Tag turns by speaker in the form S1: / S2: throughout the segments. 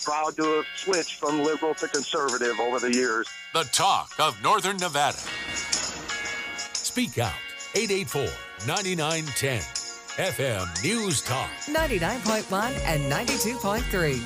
S1: proud to have switched from liberal to conservative over the years.
S2: The talk of Northern Nevada. Speak out. 884-9910. FM News Talk.
S3: 99.1 and 92.3.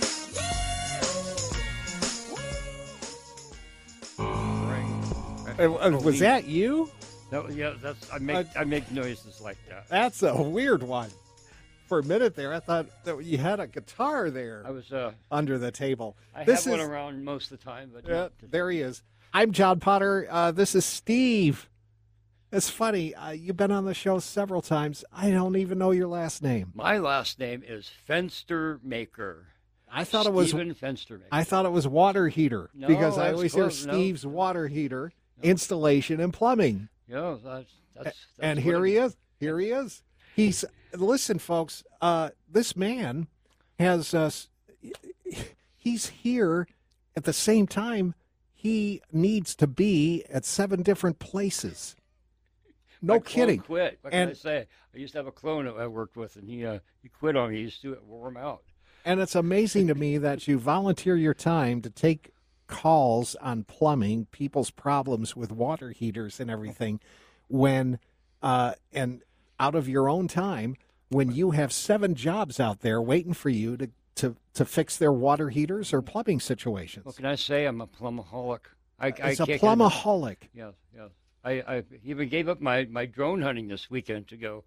S4: Was that you?
S5: No, yeah, I make noises like that.
S4: That's a weird one. For a minute there, I thought that you had a guitar there.
S5: I was
S4: under the table.
S5: I have one around most of the time, but
S4: there he is. I'm John Potter. This is Steve. It's funny. You've been on the show several times. I don't even know your last name.
S5: My last name is Fenstermaker.
S4: I thought
S5: Steven Fenstermaker.
S4: I thought it was water heater because I always hear
S5: close.
S4: Steve's water heater installation and plumbing.
S5: Yeah, that's
S4: and here he is. Here he is. Listen, folks. This man has. He's here at the same time. He needs to be at 7 different places. No kidding.
S5: Quit. What can I say? I used to have a clone that I worked with, and he quit on me. He used to wore him out.
S4: And it's amazing to me that you volunteer your time to take calls on plumbing, people's problems with water heaters and everything, when and out of your own time, when you have 7 jobs out there waiting for you to fix their water heaters or plumbing situations.
S5: What can I say? I'm a plumaholic.
S4: It's a plumaholic.
S5: Yes. I even gave up my drone hunting this weekend to go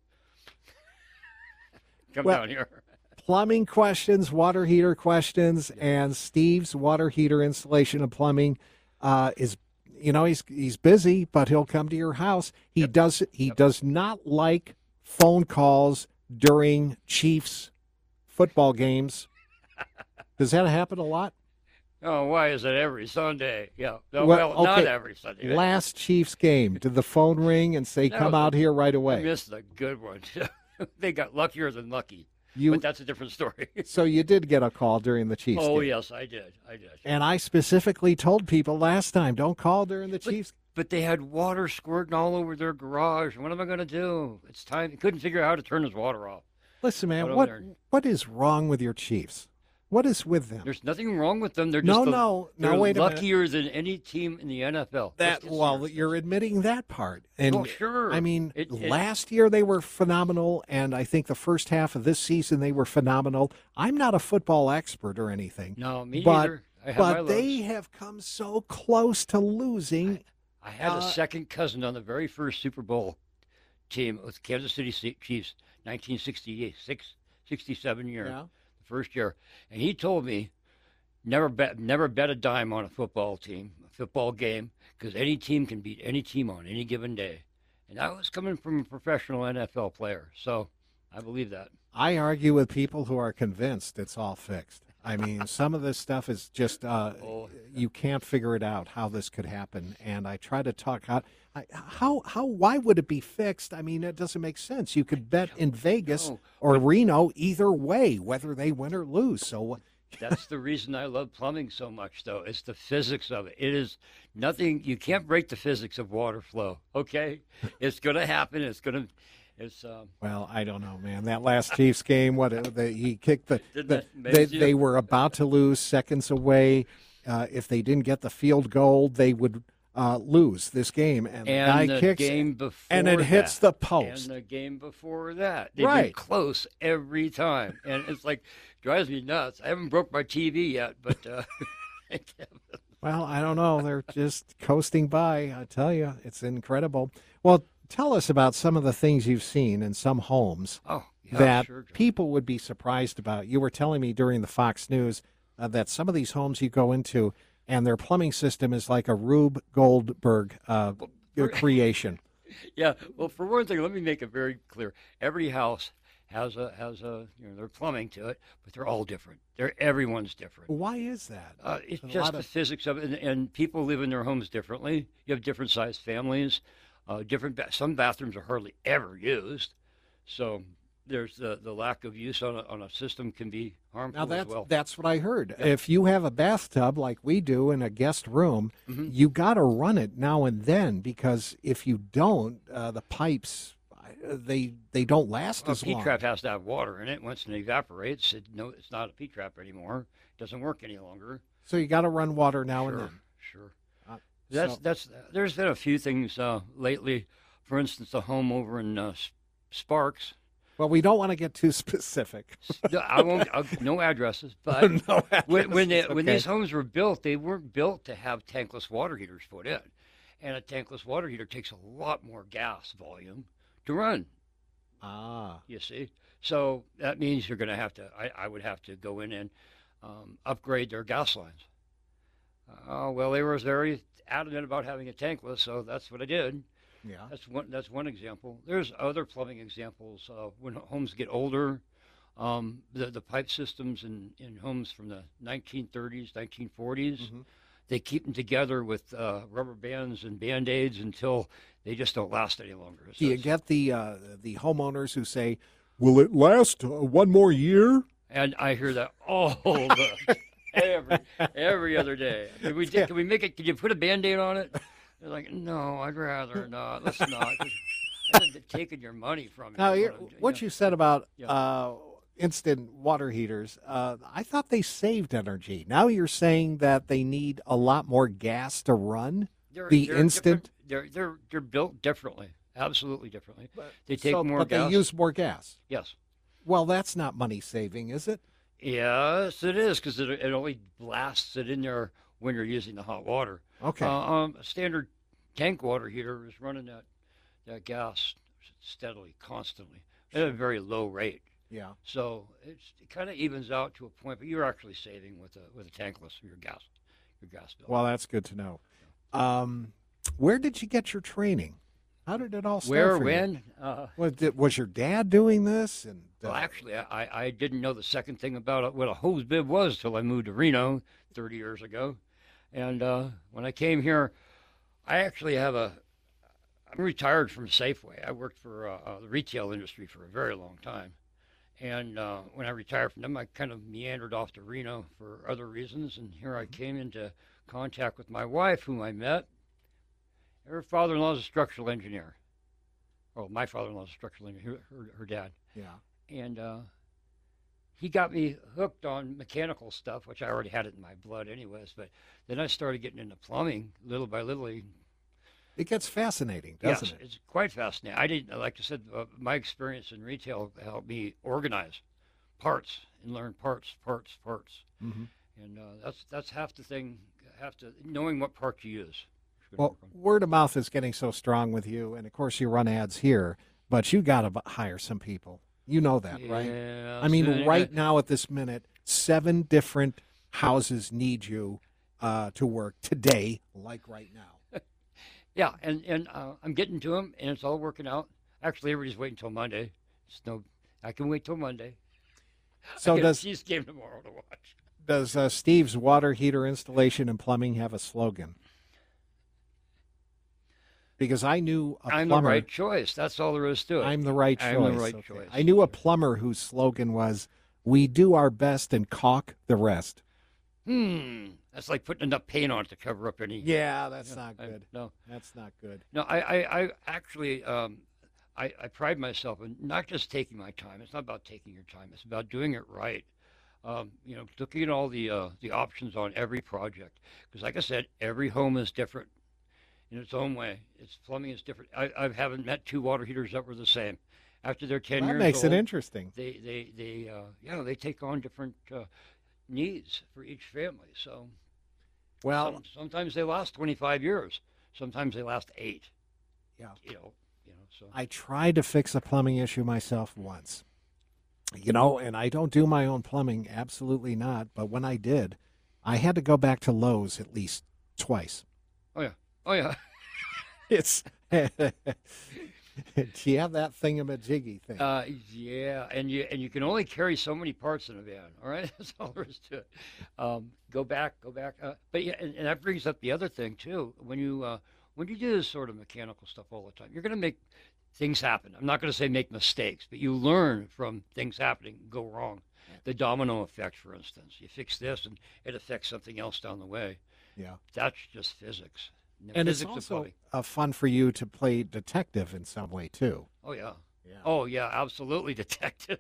S5: come down here.
S4: Plumbing questions, water heater questions, and Steve's water heater installation and plumbing is, he's busy, but he'll come to your house. He does not like phone calls during Chiefs football games. Does that happen a lot?
S5: Oh, why is it every Sunday? Yeah. Well, not every Sunday.
S4: Last Chiefs game, did the phone ring and say, come out here right away?
S5: I missed a good one. They got luckier than lucky. But that's a different story.
S4: So you did get a call during the Chiefs game?
S5: Oh, yes, I did.
S4: And I specifically told people last time, don't call during the Chiefs.
S5: But they had water squirting all over their garage. What am I going to do? It's time. He couldn't figure out how to turn his water off.
S4: Listen, man, what is wrong with your Chiefs? What is with them?
S5: There's nothing wrong with them. They're just
S4: wait a
S5: luckier
S4: minute.
S5: than any team in the NFL.
S4: You're admitting that part. And
S5: sure.
S4: I mean, last year they were phenomenal, and I think the first half of this season they were phenomenal. I'm not a football expert or anything.
S5: No, me neither.
S4: But they have come so close to losing.
S5: I had a second cousin on the very first Super Bowl team with Kansas City Chiefs, 1966, 67 year. Yeah. First year, and he told me never bet a dime on a football game, because any team can beat any team on any given day. And that was coming from a professional NFL player, so I believe that.
S4: I argue with people who are convinced it's all fixed. I mean, some of this stuff is just you can't figure it out how this could happen, and I try to talk out. Why would it be fixed? I mean, it doesn't make sense. You could bet in Vegas or Reno either way, whether they win or lose. So
S5: that's the reason I love plumbing so much, though. It's the physics of it. It is nothing. You can't break the physics of water flow. Okay, it's going to happen. Well,
S4: I don't know, man. That last Chiefs game, he kicked they were about to lose, seconds away. If they didn't get the field goal, they would lose this game. And the guy kicks,
S5: game before
S4: and it hits the post.
S5: And the game before that, they've been close every time, and it's like drives me nuts. I haven't broke my TV yet, but
S4: well, I don't know. They're just coasting by. I tell you, it's incredible. Well, tell us about some of the things you've seen in some homes that people would be surprised about. You were telling me during the Fox News that some of these homes you go into, and their plumbing system is like a Rube Goldberg creation.
S5: Yeah. Well, for one thing, let me make it very clear. Every house has their plumbing to it, but they're all different. Everyone's different.
S4: Why is that?
S5: It's just the physics of it, and people live in their homes differently. You have different sized families. Some bathrooms are hardly ever used, so there's the lack of use on a system can be harmful as well.
S4: That's what I heard. Yeah. If you have a bathtub like we do in a guest room, you got to run it now and then, because if you don't, the pipes, they don't last as long.
S5: A P-trap has to have water in it. Once it evaporates, it's not a P-trap anymore. It doesn't work any longer.
S4: So you got to run water now and then.
S5: Sure. There's been a few things lately. For instance, a home over in Sparks.
S4: Well, we don't want to get too specific.
S5: I won't. No addresses. But
S4: no addresses.
S5: When these homes were built, they weren't built to have tankless water heaters put in, and a tankless water heater takes a lot more gas volume to run. You see, so that means you're going to have to. I would have to go in and upgrade their gas lines. Well, they were very adamant about having a tankless, so that's what I did.
S4: Yeah,
S5: that's one example. There's other plumbing examples. When homes get older, the pipe systems in homes from the 1930s, 1940s, they keep them together with rubber bands and Band-Aids until they just don't last any longer.
S4: Do you get the homeowners who say, "Will it last one more year?"
S5: And I hear that every other day. Can we make it? Can you put a Band-Aid on it? They're like, no, I'd rather not. Let's not. I'm taking your money from you.
S4: Now, what you said about instant water heaters, I thought they saved energy. Now you're saying that they need a lot more gas to run
S5: they're
S4: instant.
S5: They're built differently, absolutely differently. They take more
S4: but
S5: gas.
S4: But they use more gas.
S5: Yes.
S4: Well, that's not money saving, is it?
S5: Yes, it is, because it only blasts it in there when you're using the hot water.
S4: Okay.
S5: A standard tank water heater is running that gas steadily, constantly, at a very low rate.
S4: Yeah.
S5: So it kind of evens out to a point, but you're actually saving with a tankless your gas bill.
S4: Well, that's good to know. Where did you get your training? How did it all start?
S5: Where,
S4: for
S5: when?
S4: Was your dad doing this? And
S5: well, actually, I didn't know the second thing about what a hose bib was till I moved to Reno 30 years ago. And when I came here, I actually I'm retired from Safeway. I worked for the retail industry for a very long time. And when I retired from them, I kind of meandered off to Reno for other reasons. And here I came into contact with my wife, whom I met. Her father-in-law is a structural engineer. Well, my father-in-law is a structural engineer, her dad.
S4: Yeah.
S5: And he got me hooked on mechanical stuff, which I already had it in my blood anyways. But then I started getting into plumbing little by little.
S4: It gets fascinating, doesn't it?
S5: Yes, it's quite fascinating. Like I said, my experience in retail helped me organize parts and learn parts.
S4: Mm-hmm.
S5: And that's half the thing, knowing what part you use.
S4: Well, word of mouth is getting so strong with you, and of course you run ads here, but you got to hire some people. You know that, right?
S5: Yeah.
S4: I mean, right now at this minute, 7 different houses need you to work today, like right now.
S5: Yeah, and I'm getting to them, and it's all working out. Actually, everybody's waiting until Monday. I can wait till Monday.
S4: So does
S5: Chiefs game tomorrow to watch.
S4: Does Steve's water heater installation and plumbing have a slogan? Because I knew a
S5: I'm
S4: plumber.
S5: the right choice. That's all there is to it.
S4: I'm the right choice.
S5: I'm the right choice.
S4: I knew a plumber whose slogan was, "We do our best and caulk the rest."
S5: That's like putting enough paint on it to cover up any.
S4: Yeah, that's not good.
S5: No,
S4: that's not good.
S5: No, I actually, I pride myself in not just taking my time. It's not about taking your time. It's about doing it right. Looking at all the options on every project. Because, like I said, every home is different in its own way. Its plumbing is different. I haven't met 2 water heaters that were the same. After they're 10 years old,
S4: that makes it interesting.
S5: They take on different needs for each family. So,
S4: well,
S5: sometimes they last 25 years. Sometimes they last 8.
S4: Yeah.
S5: So
S4: I tried to fix a plumbing issue myself once. And I don't do my own plumbing, absolutely not. But when I did, I had to go back to Lowe's at least twice.
S5: Oh yeah.
S4: It's. Do you have that thingamajiggy thing?
S5: Yeah, and you can only carry so many parts in a van. All right, that's all there is to it. Go back. But yeah, and that brings up the other thing too. When you do this sort of mechanical stuff all the time, you're going to make things happen. I'm not going to say make mistakes, but you learn from things happening go wrong. The domino effect, for instance. You fix this, and it affects something else down the way.
S4: Yeah,
S5: that's just physics.
S4: And it's also fun for you to play detective in some way, too.
S5: Oh, yeah. Oh, yeah, absolutely detective.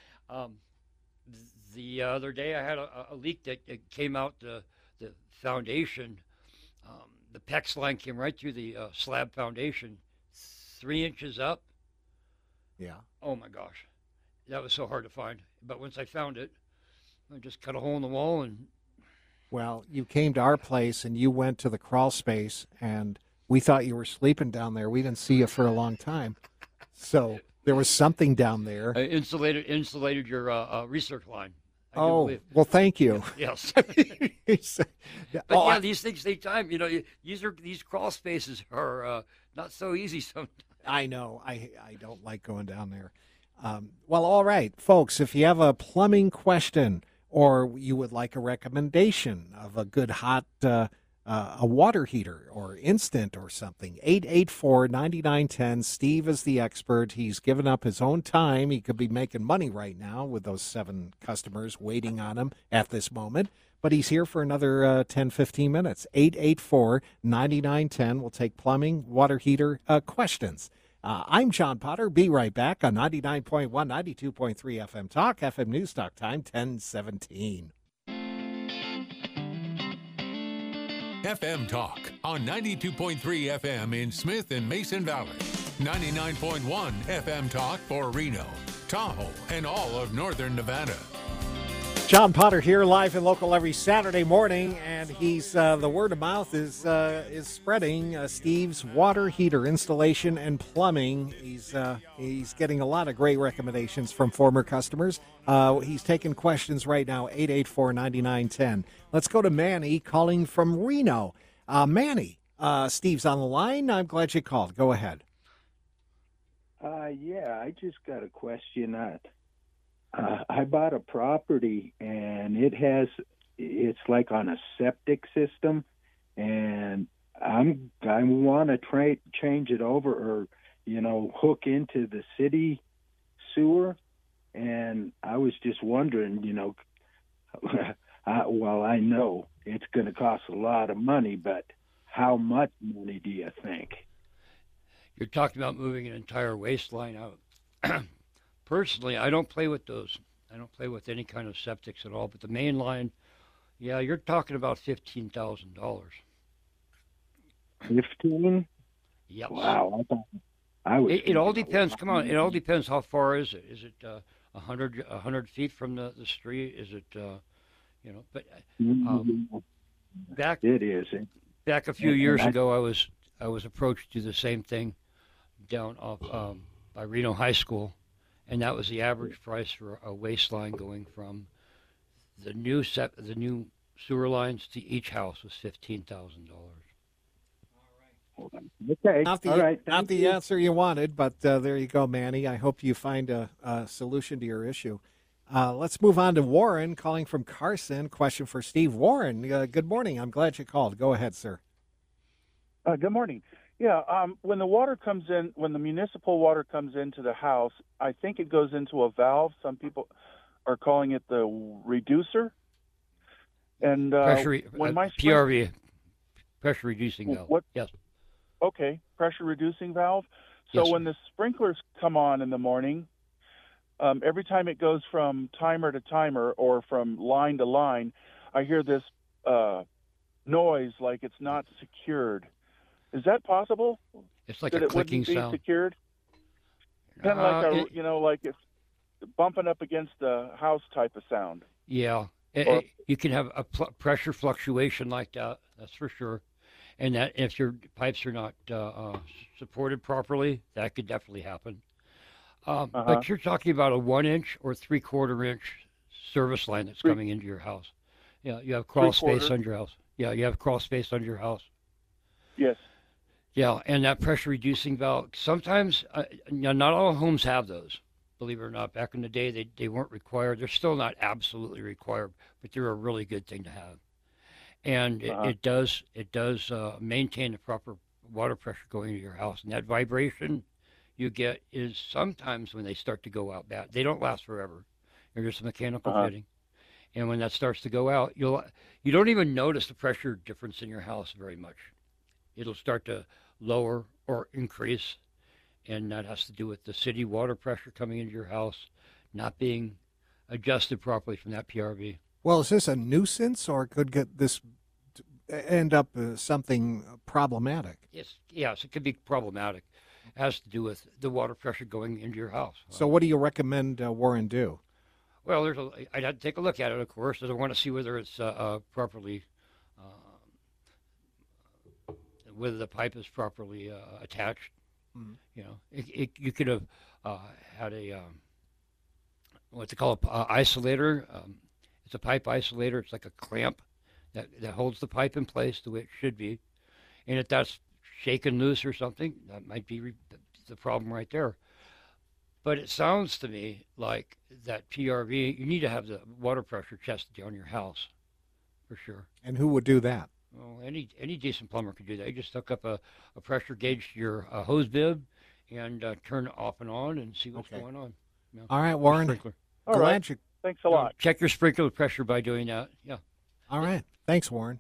S5: The other day I had a leak that came out the foundation. The PEX line came right through the slab foundation, 3 inches up.
S4: Yeah.
S5: Oh, my gosh. That was so hard to find. But once I found it, I just cut a hole in the wall and...
S4: Well, you came to our place and you went to the crawl space, and we thought you were sleeping down there. We didn't see you for a long time. So there was something down there.
S5: I insulated your research line.
S4: Well, thank you.
S5: Yes.
S4: But
S5: these things take time. You know, these crawl spaces are not so easy sometimes.
S4: I know. I don't like going down there. Well, all right, folks, if you have a plumbing question or you would like a recommendation of a good hot a water heater or instant or something, 884-9910. Steve is the expert. He's given up his own time. He could be making money right now with those 7 customers waiting on him at this moment. But he's here for another 10, 15 minutes. 884-9910. We'll take plumbing, water heater questions. I'm John Potter. Be right back on 99.1, 92.3 FM Talk, FM News Talk Time, 1017.
S2: FM Talk on 92.3 FM in Smith and Mason Valley. 99.1 FM Talk for Reno, Tahoe, and all of northern Nevada.
S4: John Potter here, live and local every Saturday morning, and he's the word of mouth is spreading. Steve's water heater installation and plumbing. He's getting a lot of great recommendations from former customers. He's taking questions right now. 884-9910. Let's go to Manny calling from Reno. Manny, Steve's on the line. I'm glad you called. Go ahead.
S6: Yeah, I just got a question. I bought a property, and it's like on a septic system, and I want to change it over, or hook into the city sewer, and I was just wondering, well, I know it's going to cost a lot of money, but how much money do you think?
S5: You're talking about moving an entire waistline out. Personally, I don't play with those. I don't play with any kind of septics at all. But the main line, yeah, you're talking about $15,000.
S6: 15?
S5: Yes.
S6: Wow. I was.
S5: It all depends. Come on, it all depends. How far is it? Is it 100 feet from the street? Is it But back
S6: it is.
S5: Back a few years ago, I was approached to do the same thing down off by Reno High School. And that was the average price for a waistline going from the new sewer lines to each house was $15,000.
S6: Okay.
S4: Not the answer you wanted, but there you go, Manny. I hope you find a solution to your issue. Let's move on to Warren calling from Carson. Question for Steve. Warren, good morning. I'm glad you called. Go ahead, sir.
S7: Good morning. Yeah, when the water comes in, when the municipal water comes into the house, I think it goes into a valve. Some people are calling it the reducer. And when my
S5: PRV, pressure reducing valve.
S7: What?
S5: Yes.
S7: Okay, pressure reducing valve. So
S5: yes,
S7: when the sprinklers come on in the morning, every time it goes from timer to timer or from line to line, I hear this noise like it's not secured. Is that possible?
S5: It's like a clicking
S7: sound.
S5: sound.
S7: Secured? Kind of like like it's bumping up against the house type of sound.
S5: Yeah, you can have a pressure fluctuation like that. That's for sure. And that if your pipes are not supported properly, that could definitely happen. But you're talking about a 1-inch or 3/4 inch service line that's coming into your house. Yeah, you have crawl space under your house. Yeah, you have crawl space under your house.
S7: Yes.
S5: Yeah, and that pressure reducing valve, sometimes, not all homes have those, believe it or not. Back in the day, they weren't required. They're still not absolutely required, but they're a really good thing to have. And it does maintain the proper water pressure going into your house. And that vibration you get is sometimes when they start to go out bad. They don't last forever. They're just a mechanical fitting. And when that starts to go out, you don't even notice the pressure difference in your house very much. it'll start to lower or increase, and that has to do with the city water pressure coming into your house not being adjusted properly from that PRV.
S4: Well, is this a nuisance, or could get this end up something problematic?
S5: Yes, it could be problematic. It has to do with the water pressure going into your house.
S4: So what do you recommend Warren do?
S5: Well, I'd have to take a look at it, of course. I want to see whether it's properly, whether the pipe is properly attached.
S4: Mm-hmm.
S5: You know, you could have had a what they call a isolator. It's a pipe isolator. It's like a clamp that holds the pipe in place the way it should be. And if that's shaken loose or something, that might be the problem right there. But it sounds to me like that PRV, you need to have the water pressure tested on your house, for sure.
S4: And who would do that?
S5: Well, any decent plumber could do that. You just hook up a pressure gauge to your hose bib and turn it off and on and see what's going on. You know,
S4: all right, Warren.
S7: All right. Thanks a lot.
S5: Check your sprinkler pressure by doing that. Yeah.
S4: All right. Thanks, Warren.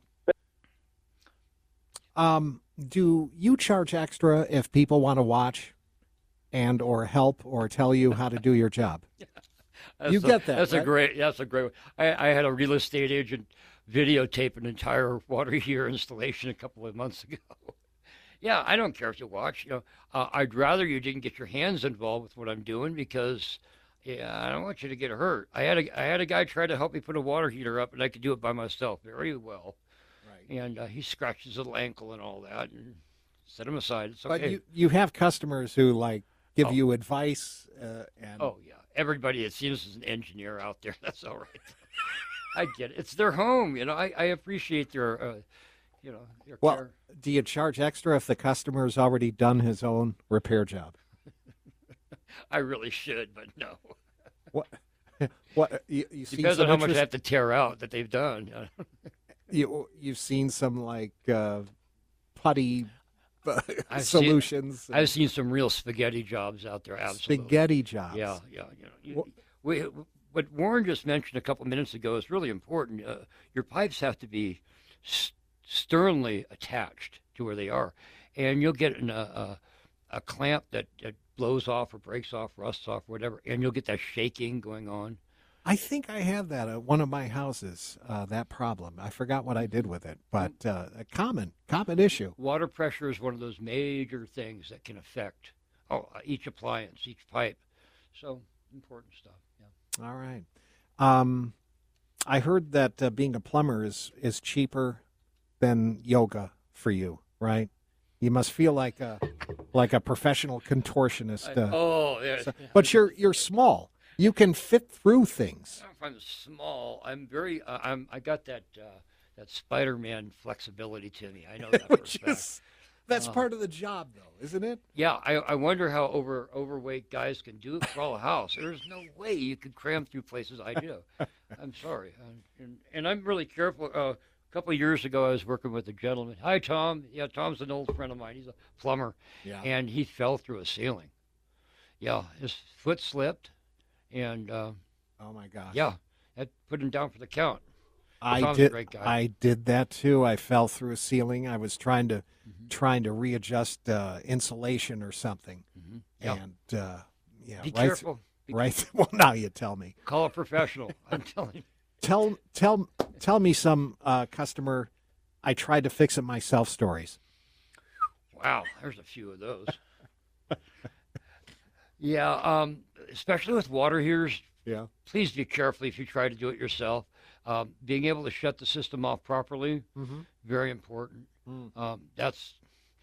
S4: Do you charge extra if people want to watch and or help or tell you how to do your job? You get that.
S5: That's
S4: right?
S5: That's a great one. I had a real estate agent videotape an entire water heater installation a couple of months ago. Yeah, I don't care if you watch. You know, I'd rather you didn't get your hands involved with what I'm doing because I don't want you to get hurt. I had a guy try to help me put a water heater up, and I could do it by myself very well. Right. And he scratched his little ankle and all that, and set him aside. It's okay.
S4: But you have customers who give you advice. And
S5: oh yeah, everybody it seems is an engineer out there. That's all right. I get it. It's their home. You know, I appreciate their their care.
S4: Do you charge extra if the customer's already done his own repair job?
S5: I really should, but no.
S4: What? You
S5: depends on how much I have to tear out that they've done.
S4: You've seen some putty solutions.
S5: I've seen some real spaghetti jobs out there. Absolutely.
S4: Spaghetti jobs.
S5: Yeah. You know, what Warren just mentioned a couple minutes ago is really important. Your pipes have to be sternly attached to where they are, and you'll get a clamp that blows off or breaks off, rusts off, whatever, and you'll get that shaking going on.
S4: I think I have that at one of my houses, that problem. I forgot what I did with it, but a common issue.
S5: Water pressure is one of those major things that can affect each appliance, each pipe. So, important stuff. Yeah.
S4: All right. I heard that being a plumber is cheaper than yoga for you, right? You must feel like a professional contortionist.
S5: Yeah.
S4: But you're small. You can fit through things.
S5: I don't know if I'm small. I'm very. I got that Spider-Man flexibility to me. I know that for a fact.
S4: That's part of the job, though, isn't it?
S5: Yeah. I wonder how overweight guys can do it, crawl a house. There's no way you could cram through places I do. I'm sorry. And I'm really careful. A couple of years ago, I was working with a gentleman. Hi, Tom. Yeah, Tom's an old friend of mine. He's a plumber. Yeah. And he fell through a ceiling. Yeah, his foot slipped. And
S4: oh my gosh!
S5: Yeah, that put him down for the count.
S4: Tom's a great guy. I did that too. I fell through a ceiling. I was trying to readjust insulation or something. Mm-hmm. Yeah. And
S5: be careful.
S4: Right. Well, now you tell me.
S5: Call a professional. I'm telling you.
S4: Tell me some customer I tried to fix it myself stories.
S5: Wow, there's a few of those. Yeah, especially with water heaters. Yeah. Please be careful if you try to do it yourself. Being able to shut the system off properly, very important. That's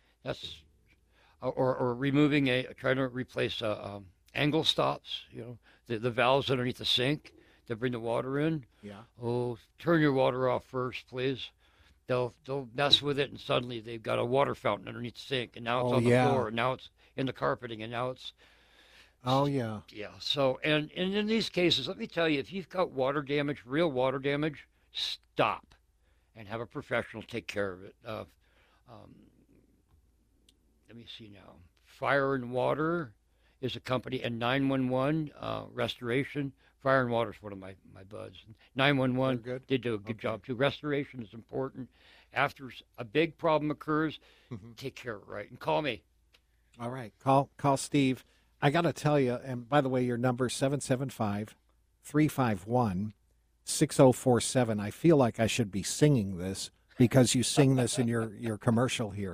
S5: or removing trying to replace angle stops. You know, the valves underneath the sink that bring the water in. Yeah. Oh, turn your water off first, please. They'll mess with it, and suddenly they've got a water fountain underneath the sink, and now it's on the floor, and now it's in the carpeting, and now it's.
S4: Oh, yeah.
S5: Yeah. So, and in these cases, let me tell you, if you've got water damage, real water damage, stop and have a professional take care of it. Let me see now. Fire and Water is a company, and 911 Restoration. Fire and Water is one of my buds. 911 did do a good job, too. Restoration is important, after a big problem occurs, take care of it right and call me.
S4: All right. Call Steve. I got to tell you, and by the way, your number is 775-351-6047. I feel like I should be singing this because you sing this in your commercial here.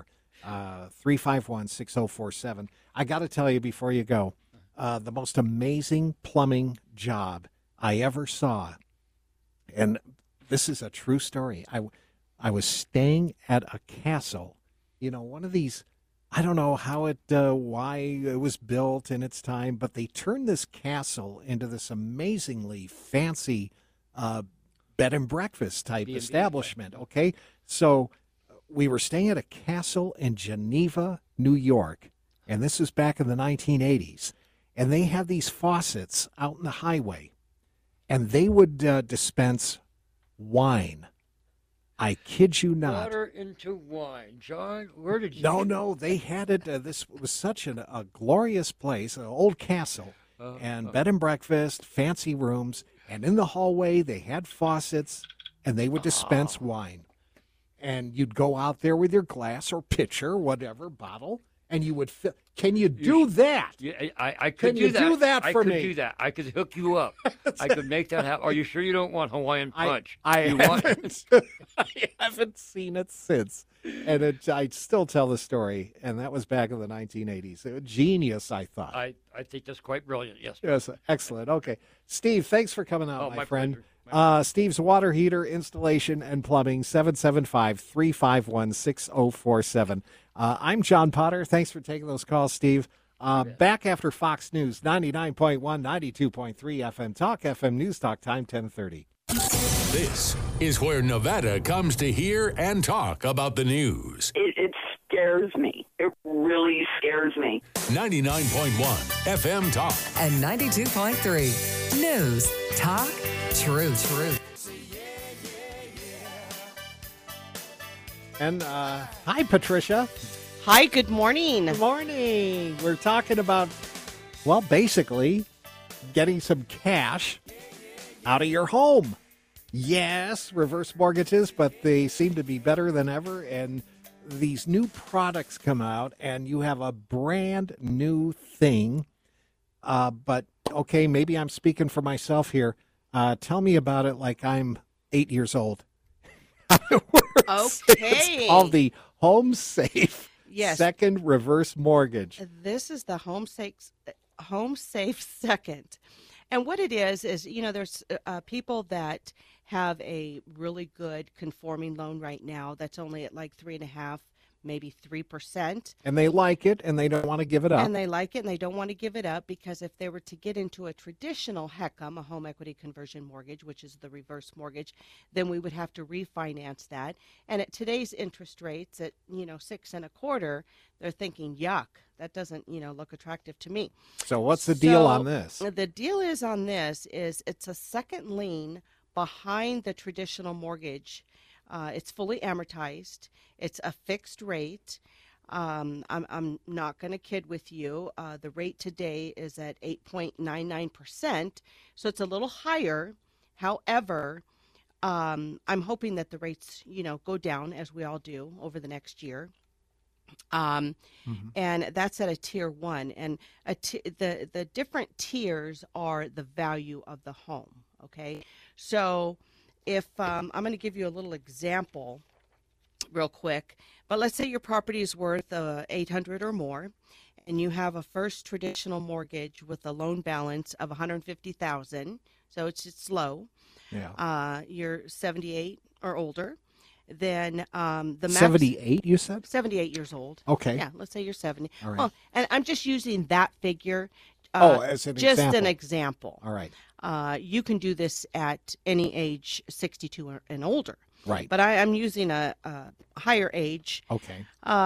S4: 351-6047. I got to tell you before you go, the most amazing plumbing job I ever saw, and this is a true story. I was staying at a castle, one of these. I don't know why it was built in its time, but they turned this castle into this amazingly fancy bed and breakfast type establishment. Okay, so we were staying at a castle in Geneva, New York, and this was back in the 1980s. And they had these faucets out in the highway, and they would dispense wine. I kid you not.
S5: Water into wine. John, where did you...
S4: No, they had it. This was such a glorious place, an old castle, and bed and breakfast, fancy rooms. And in the hallway, they had faucets, and they would dispense wine. And you'd go out there with your glass or pitcher, whatever, bottle, and you would fill. Can you do that?
S5: Yeah, I could
S4: do that. Can you do that for me?
S5: I could do that. I could hook you up. I could make that happen. Are you sure you don't want Hawaiian Punch?
S4: I haven't seen it since. And I still tell the story, and that was back in the 1980s. Genius, I thought.
S5: I think that's quite brilliant, yes.
S4: Yes, excellent. Okay. Steve, thanks for coming out, my friend.
S5: Pleasure.
S4: Steve's water heater installation and plumbing, 775-351-6047. I'm John Potter. Thanks for taking those calls, Steve. Back after Fox News, 99.1, 92.3 FM Talk, FM News Talk, time 10:30.
S2: This is where Nevada comes to hear and talk about the news.
S8: It scares me. It really scares me.
S2: 99.1 FM Talk.
S3: And 92.3 News Talk Truth.
S4: And hi, Patricia.
S9: Hi, good morning.
S4: Good morning. We're talking about, well, basically getting some cash out of your home. Yes, reverse mortgages, but they seem to be better than ever. And these new products come out, and you have a brand new thing. But, okay, maybe I'm speaking for myself here. Tell me about it like I'm 8 years old.
S9: Okay.
S4: It's called the Home Safe Second Reverse Mortgage.
S9: This is the Home Safe Second. And what it is, there's people that have a really good conforming loan right now that's only at like 3.5%, maybe 3%.
S4: And they like it, and they don't want to give it up.
S9: And they like it, and they don't want to give it up because if they were to get into a traditional HECM, a home equity conversion mortgage, which is the reverse mortgage, then we would have to refinance that. And at today's interest rates at 6.25%, they're thinking, yuck, that doesn't look attractive to me.
S4: So what's the deal on this?
S9: The deal on this is it's a second lien behind the traditional mortgage. It's fully amortized. It's a fixed rate. I'm not going to kid with you. The rate today is at 8.99%, so it's a little higher. However, I'm hoping that the rates, go down as we all do over the next year. And that's at a tier 1. And the different tiers are the value of the home. Okay, so if I'm going to give you a little example real quick, but let's say your property is worth $800 or more, and you have a first traditional mortgage with a loan balance of $150,000, so it's low.
S4: Yeah.
S9: You're 78 or older. Then the max,
S4: 78, you said?
S9: 78 years old.
S4: Okay.
S9: Yeah, let's say you're 70.
S4: All right.
S9: Well, and I'm just using that figure.
S4: As an
S9: just
S4: example.
S9: an example.
S4: All right.
S9: You can do this at any age, 62 and older.
S4: Right.
S9: But I'm using a higher age.
S4: Okay.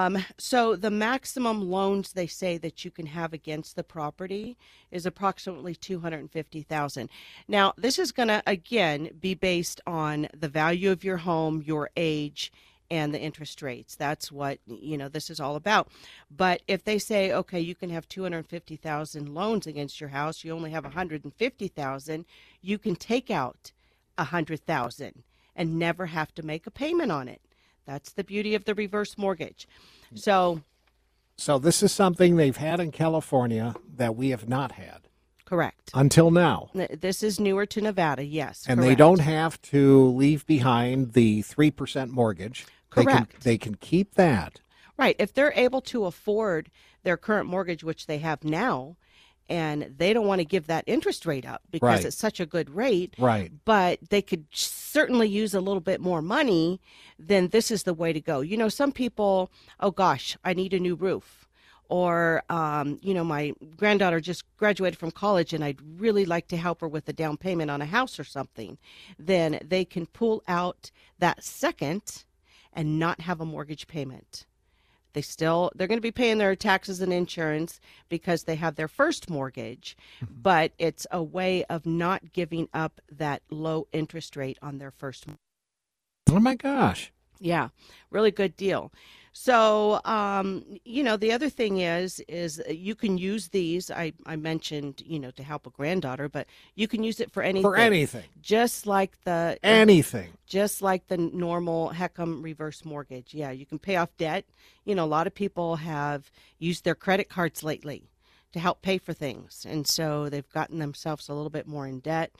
S9: So the maximum loans they say that you can have against the property is approximately $250,000. Now, this is going to, again, be based on the value of your home, your age, and the interest rates. That's what, this is all about. But if they say, okay, you can have 250,000 loans against your house, you only have 150,000, you can take out 100,000 and never have to make a payment on it. That's the beauty of the reverse mortgage. So
S4: this is something they've had in California that we have not had.
S9: Correct.
S4: Until now.
S9: This is newer to Nevada, yes.
S4: And
S9: correct.
S4: they don't have to leave behind the 3% mortgage.
S9: Correct.
S4: They can keep that.
S9: Right. If they're able to afford their current mortgage, which they have now, and they don't want to give that interest rate up because
S4: Right.
S9: it's such a good rate,
S4: Right.
S9: but they could certainly use a little bit more money, then this is the way to go. You know, some people, oh gosh, I need a new roof. Or, my granddaughter just graduated from college and I'd really like to help her with a down payment on a house or something. Then they can pull out that second and not have a mortgage payment. They're going to be paying their taxes and insurance because they have their first mortgage, but it's a way of not giving up that low interest rate on their first.
S4: Oh my gosh.
S9: Yeah, really good deal. So, the other thing is you can use these. I mentioned, to help a granddaughter, but you can use it for anything.
S4: For anything.
S9: Just like the
S4: Anything.
S9: Just like the normal HECM reverse mortgage. Yeah, you can pay off debt. A lot of people have used their credit cards lately to help pay for things, and so they've gotten themselves a little bit more in debt.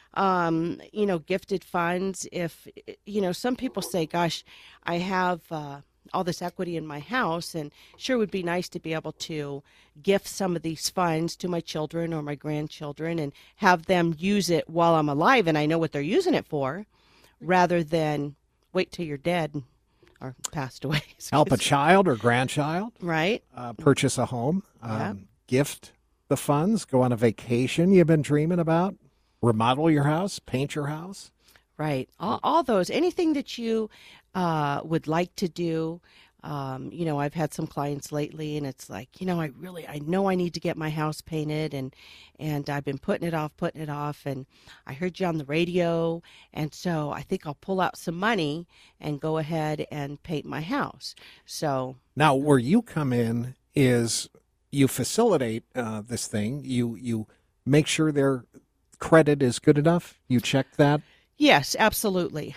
S9: Gifted funds. If, some people say, gosh, I have all this equity in my house, and sure would be nice to be able to gift some of these funds to my children or my grandchildren and have them use it while I'm alive and I know what they're using it for, rather than wait till you're dead or passed away.
S4: Help a child or grandchild.
S9: Right.
S4: Purchase a home. Gift the funds. Go on a vacation you've been dreaming about. Remodel your house. Paint your house.
S9: Right. All those. Anything that you would like to do. I've had some clients lately and it's like, I know I need to get my house painted and I've been putting it off and I heard you on the radio. And so I think I'll pull out some money and go ahead and paint my house. So
S4: now where you come in is you facilitate this thing. You make sure their credit is good enough. You check that.
S9: Yes, absolutely.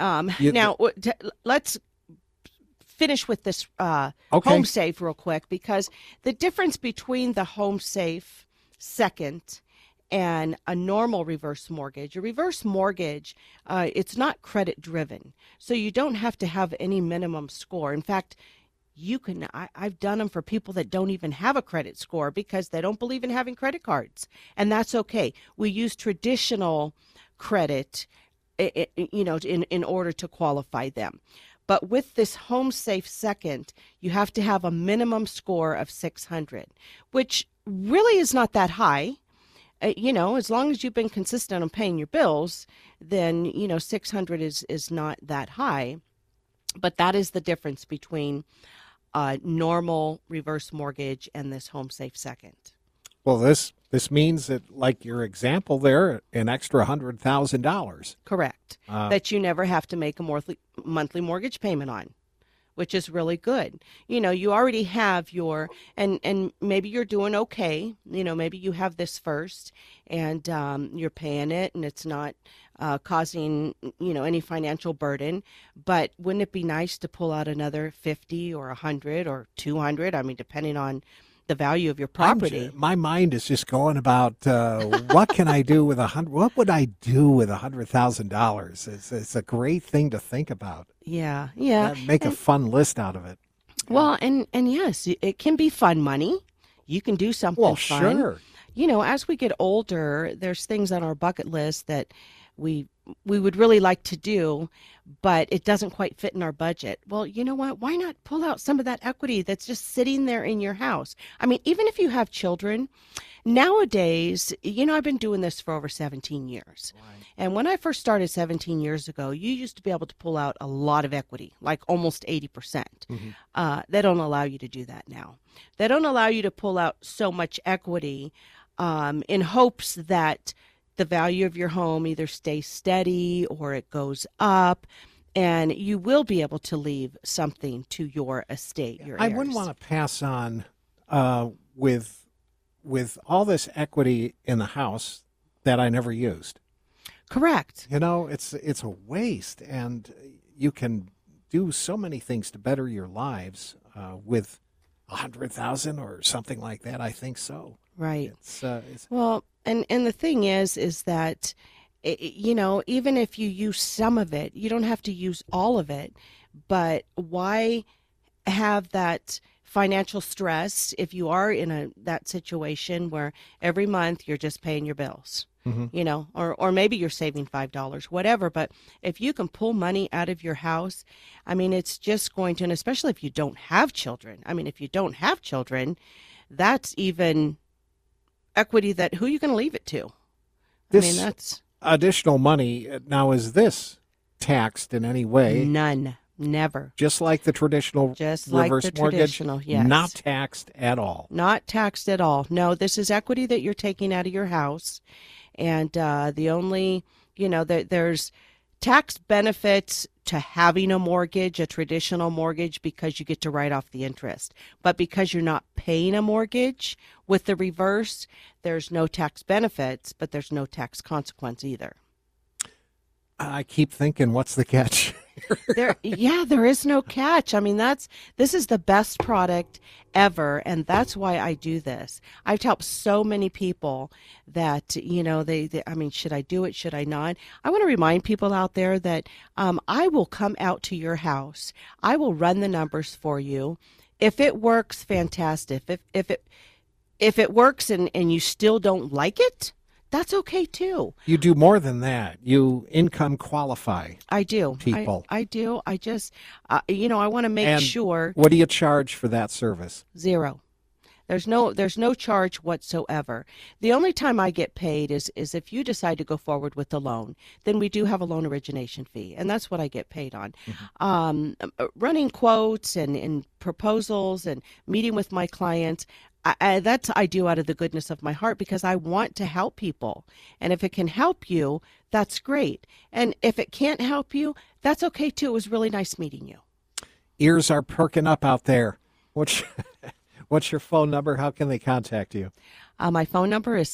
S9: Let's finish with this Home Safe real quick, because the difference between the Home Safe second and a normal reverse mortgage, it's not credit driven, so you don't have to have any minimum score. In fact, I've done them for people that don't even have a credit score because they don't believe in having credit cards, and that's okay. We use traditional credit, in order to qualify them. But with this Home Safe second, you have to have a minimum score of 600, which really is not that high. As long as you've been consistent on paying your bills, then, 600 is not that high. But that is the difference between a normal reverse mortgage and this Home Safe second.
S4: Well, this means that, like your example there, an extra $100,000.
S9: Correct. That you never have to make a monthly mortgage payment on, which is really good. You already have and maybe you're doing okay. Maybe you have this first and you're paying it and it's not causing, any financial burden. But wouldn't it be nice to pull out another 50 or 100 or 200? I mean, depending on the value of your property.
S4: My mind is just going about what can I do with what would I do with $100,000? It's a great thing to think about.
S9: Yeah.
S4: Make a fun list out of it.
S9: Well, and yes, it can be fun money. You can do something fun.
S4: Sure.
S9: As we get older, there's things on our bucket list that we would really like to do, but it doesn't quite fit in our budget. Well, you know what? Why not pull out some of that equity that's just sitting there in your house? I mean, even if you have children, nowadays, I've been doing this for over 17 years. Right. And when I first started 17 years ago, you used to be able to pull out a lot of equity, like almost 80%. Mm-hmm. They don't allow you to do that now. They don't allow you to pull out so much equity in hopes that the value of your home either stays steady or it goes up, and you will be able to leave something to your estate, your heirs.
S4: I wouldn't want to pass on with all this equity in the house that I never used.
S9: Correct.
S4: It's a waste, and you can do so many things to better your lives with $100,000 or something like that. I think so.
S9: Right.
S4: It's
S9: well, and the thing is that, even if you use some of it, you don't have to use all of it. But why have that financial stress if you are in that situation where every month you're just paying your bills? Or maybe you're saving $5, whatever. But if you can pull money out of your house, I mean, it's just going to, and especially if you don't have children. I mean, if you don't have children, that's even equity that who are you going to leave it to? That's
S4: additional money. Now, is this taxed in any way?
S9: None. Never.
S4: Just like the traditional reverse mortgage?
S9: Yes.
S4: Not taxed at all.
S9: Not taxed at all. No, this is equity that you're taking out of your house. And the only, there's tax benefits to having a mortgage, a traditional mortgage, because you get to write off the interest. But because you're not paying a mortgage with the reverse, there's no tax benefits, but there's no tax consequence either.
S4: I keep thinking, what's the catch?
S9: There is no catch. I mean, this is the best product ever, and that's why I do this. I've helped so many people that, should I do it? Should I not? I want to remind people out there that I will come out to your house. I will run the numbers for you. If it works, fantastic. If it works and you still don't like it, that's okay too.
S4: You do more than that. You income qualify.
S9: I do.
S4: People.
S9: I do. I just, I want to make sure.
S4: What do you charge for that service?
S9: $0. There's no charge whatsoever. The only time I get paid is if you decide to go forward with the loan. Then we do have a loan origination fee, and that's what I get paid on. Mm-hmm. Running quotes and proposals and meeting with my clients. I do out of the goodness of my heart because I want to help people. And if it can help you, that's great. And if it can't help you, that's okay too. It was really nice meeting you.
S4: Ears are perking up out there. What's your phone number? How can they contact you?
S9: My phone number is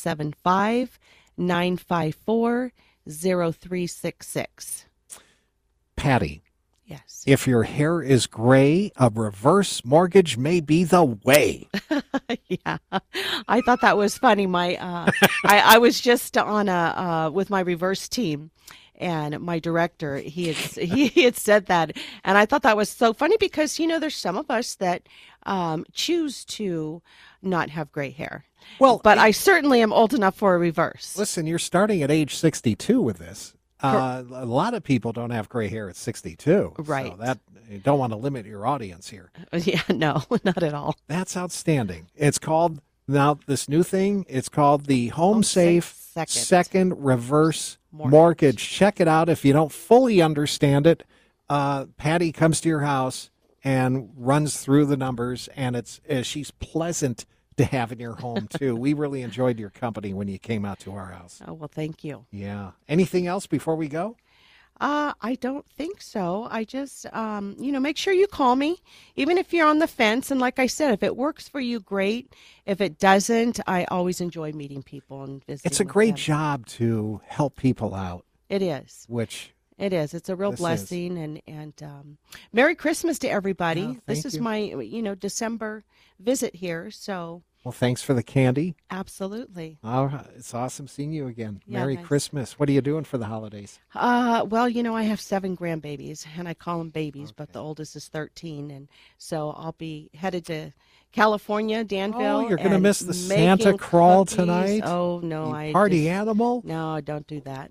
S9: 775-954-0366.
S4: Patty.
S9: Yes.
S4: If your hair is gray, a reverse mortgage may be the way.
S9: Yeah, I thought that was funny. I was just on with my reverse team, and my director he had said that, and I thought that was so funny because there's some of us that choose to not have gray hair.
S4: Well,
S9: but I certainly am old enough for a reverse.
S4: Listen, you're starting at age 62 with this. A lot of people don't have gray hair at 62.
S9: Right.
S4: So you don't want to limit your audience here.
S9: Yeah, no, not at all.
S4: That's outstanding. It's called, now this new thing, it's called the Home Safe Second Reverse Mortgage. Check it out if you don't fully understand it. Patty comes to your house and runs through the numbers, and she's pleasant to have in your home, too. We really enjoyed your company when you came out to our house.
S9: Oh, well, thank you.
S4: Yeah. Anything else before we go?
S9: I don't think so. I just, make sure you call me, even if you're on the fence. And like I said, if it works for you, great. If it doesn't, I always enjoy meeting people and visiting.
S4: It's a great job to help people out.
S9: It is. It is. It's a real blessing. And Merry Christmas to everybody.
S4: Yeah,
S9: this is my, December visit here. So.
S4: Well, thanks for the candy.
S9: Absolutely.
S4: It's awesome seeing you again.
S9: Yeah,
S4: Merry
S9: nice.
S4: Christmas. What are you doing for the holidays?
S9: Well, I have 7 grandbabies, and I call them babies, but the oldest is 13. And so I'll be headed to California, Danville.
S4: Oh, you're going to miss the Santa crawl tonight?
S9: Oh, no.
S4: Party animal?
S9: No, don't do that.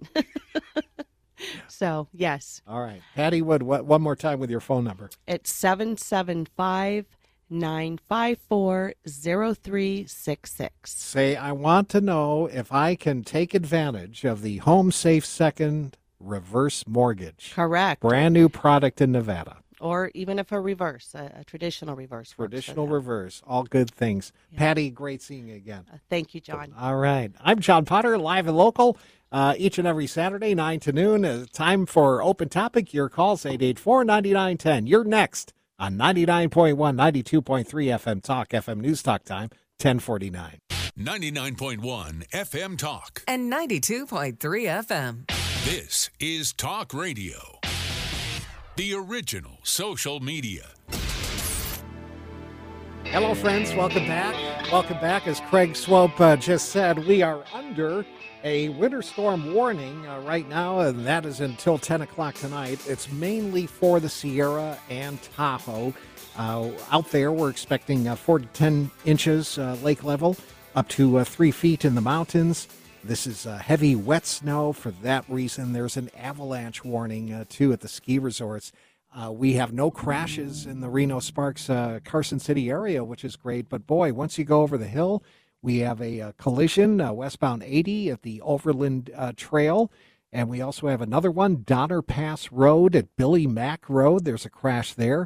S9: So, yes.
S4: All right. Patty Wood, one more time with your phone number.
S9: It's 775-954-0366.
S4: Say, I want to know if I can take advantage of the Home Safe Second Reverse Mortgage.
S9: Correct.
S4: Brand new product in Nevada.
S9: Or even if a traditional reverse.
S4: Traditional reverse. All good things. Yeah. Patty, great seeing you again.
S9: Thank you, John.
S4: All right. I'm John Potter, live and local. Each and every Saturday, 9 to noon. Time for Open Topic. Your calls, 884-9910. You're next on 99.1, 92.3 FM Talk, FM News Talk time, 1049.
S2: 99.1 FM Talk.
S3: And 92.3 FM.
S2: This is Talk Radio. the original social media.
S4: Hello, friends. Welcome back. Welcome back. As Craig Swope just said, we are under a winter storm warning right now, and that is until 10 o'clock tonight. It's mainly for the Sierra and Tahoe. Out there, we're expecting 4 to 10 inches lake level, up to 3 feet in the mountains. This is heavy, wet snow. For that reason, there's an avalanche warning, too, at the ski resorts. We have no crashes in the Reno-Sparks, Carson City area, which is great. But, boy, once you go over the hill, we have a collision, westbound 80 at the Overland Trail. And we also have another one, Donner Pass Road at Billy Mack Road. There's a crash there.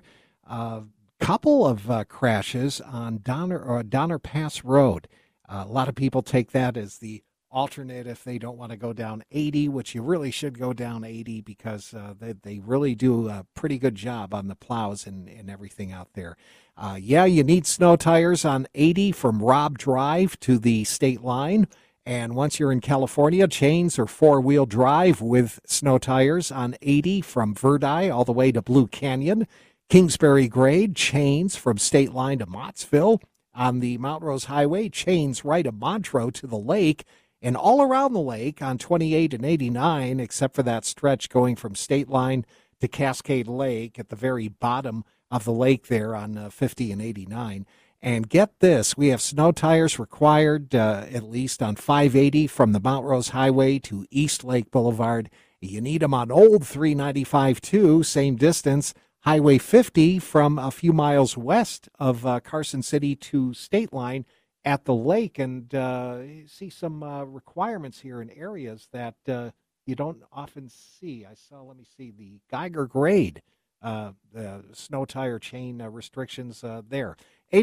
S4: Couple of crashes on Donner Pass Road. A lot of people take that as the alternate if they don't want to go down 80, which you really should go down 80 because they really do a pretty good job on the plows and everything out there. You need snow tires on 80 from Robb Drive to the state line. And once you're in California, chains or four-wheel drive with snow tires on 80 from Verdi all the way to Blue Canyon. Kingsbury grade, chains from state line to Mottsville. On the Mount Rose Highway, chains right of Montreux to the lake. And all around the lake on 28 and 89, except for that stretch going from state line to Cascade Lake at the very bottom of the lake there on 50 and 89. And get this, we have snow tires required at least on 580 from the Mount Rose Highway to East Lake Boulevard. You need them on Old 395 too, same distance. Highway 50 from a few miles west of Carson City to state line at the lake. And you see some requirements here in areas that you don't often see. Let me see, the Geiger grade, the snow tire chain restrictions there.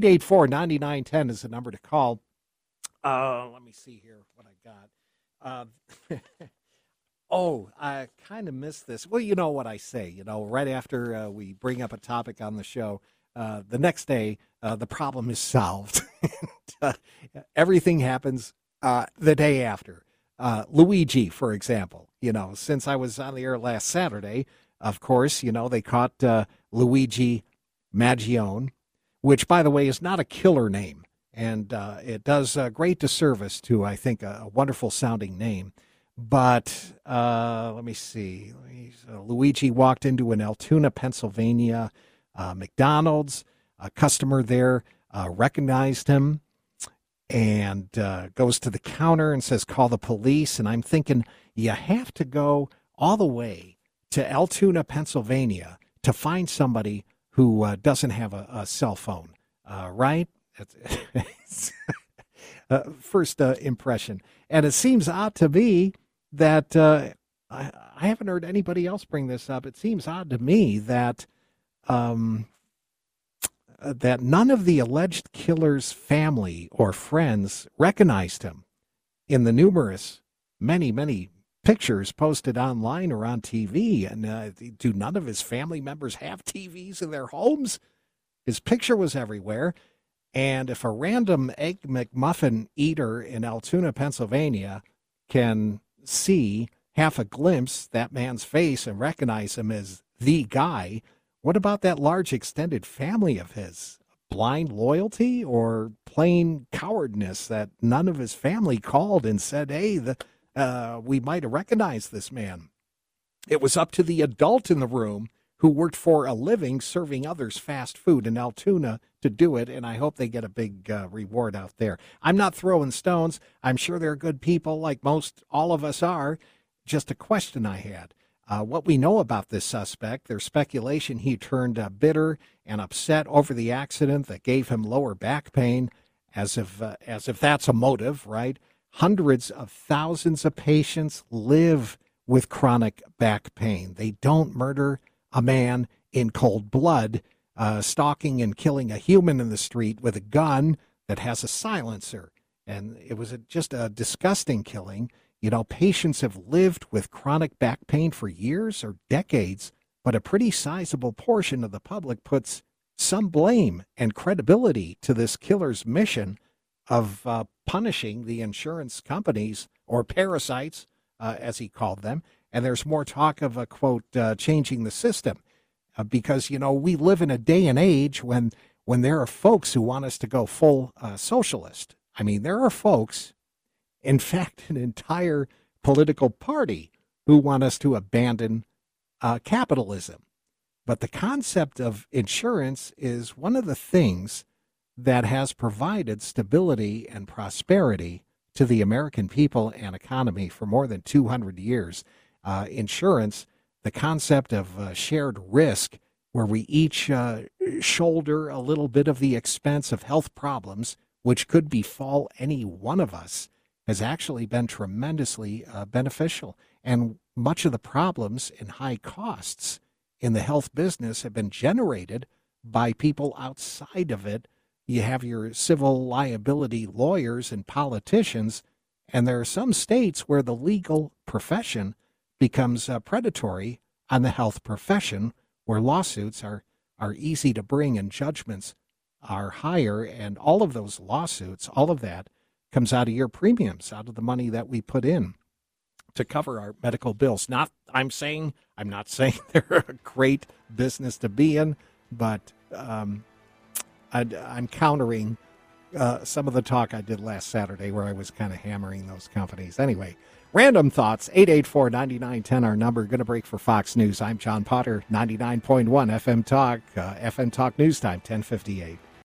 S4: 884-9910 is the number to call. Let me see here what I got. I kind of missed this. Well, you know what I say, right after we bring up a topic on the show, the next day, the problem is solved. Everything happens the day after. Luigi, for example, since I was on the air last Saturday, of course, they caught Luigi Maggione, which, by the way, is not a killer name. And it does great disservice to, I think, a wonderful sounding name. But let me see. Luigi walked into an Altoona, Pennsylvania McDonald's. A customer there recognized him and goes to the counter and says, call the police. And I'm thinking, you have to go all the way to Altoona, Pennsylvania to find somebody who doesn't have a cell phone, right? First impression. And it seems odd to me that I haven't heard anybody else bring this up. It seems odd to me that that none of the alleged killer's family or friends recognized him in the numerous, many pictures posted online or on TV. And do none of his family members have TVs in their homes? His picture was everywhere. And if a random Egg McMuffin eater in Altoona, Pennsylvania can see half a glimpse that man's face and recognize him as the guy, what about that large extended family of his? Blind loyalty or plain cowardness that none of his family called and said, hey, we might have recognized this man? It was up to the adult in the room who worked for a living serving others fast food in Altoona to do it, and I hope they get a big reward out there. I'm not throwing stones. I'm sure they're good people like all of us are. Just a question I had. What we know about this suspect, there's speculation he turned bitter and upset over the accident that gave him lower back pain, as if that's a motive, right? Hundreds of thousands of patients live with chronic back pain. They don't murder a man in cold blood, stalking and killing a human in the street with a gun that has a silencer. And it was just a disgusting killing. Patients have lived with chronic back pain for years or decades, but a pretty sizable portion of the public puts some blame and credibility to this killer's mission of punishing the insurance companies, or parasites, as he called them. And there's more talk of, quote, changing the system. because, we live in a day and age when there are folks who want us to go full socialist. I mean, there are folks, in fact, an entire political party who want us to abandon capitalism. But the concept of insurance is one of the things that has provided stability and prosperity to the American people and economy for more than 200 years. Insurance, the concept of shared risk, where we each shoulder a little bit of the expense of health problems, which could befall any one of us, has actually been tremendously beneficial. And much of the problems and high costs in the health business have been generated by people outside of it. You have your civil liability lawyers and politicians, and there are some states where the legal profession becomes predatory on the health profession, where lawsuits are easy to bring and judgments are higher, and all of those lawsuits, all of that comes out of your premiums, out of the money that we put in to cover our medical bills. I'm not saying they're a great business to be in, but I'm countering some of the talk I did last Saturday where I was kind of hammering those companies. Anyway, random thoughts, 884-9910, our number. Going to break for Fox News. I'm John Potter, 99.1 FM Talk, FM Talk News Time, 1058.